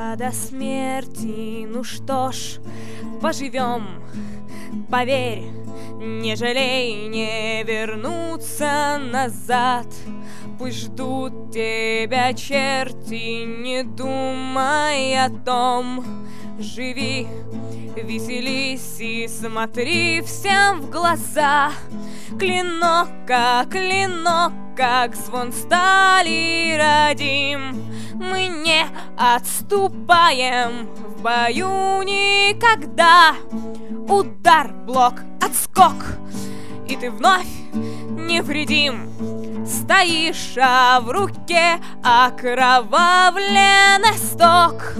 до смерти, ну что ж, поживем. Поверь, не жалей, не вернуться назад. Пусть ждут тебя черти, не думай о том. Живи, веселись и смотри всем в глаза. Клинок, как звон стали родим. Мы не отступаем в бою никогда. Удар, блок, отскок, и ты вновь невредим. Стоишь, а в руке окровавленный сток.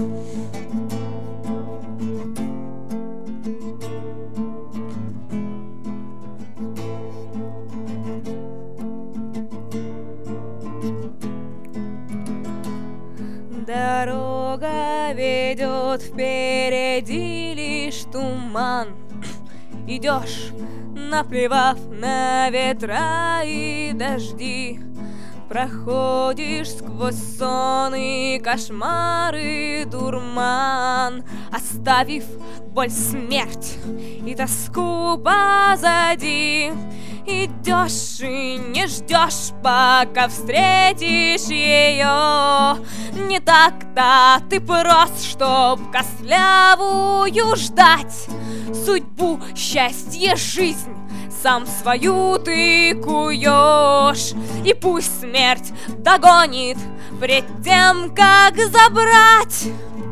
Дорога ведет впереди лишь туман. Идешь, наплевав на ветра и дожди. Проходишь сквозь сон и кошмары дурман, оставив боль, смерть и тоску позади. Идешь и не ждешь, пока встретишь ее. Не так-то ты прост, чтоб костлявую ждать. Судьбу, счастье, жизнь сам свою ты куешь. И пусть смерть догонит пред тем, как забрать.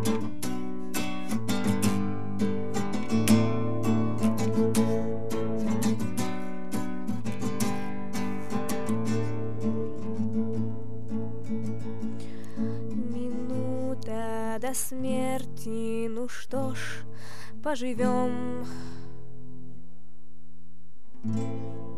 Минута до смерти, ну что ж, поживем.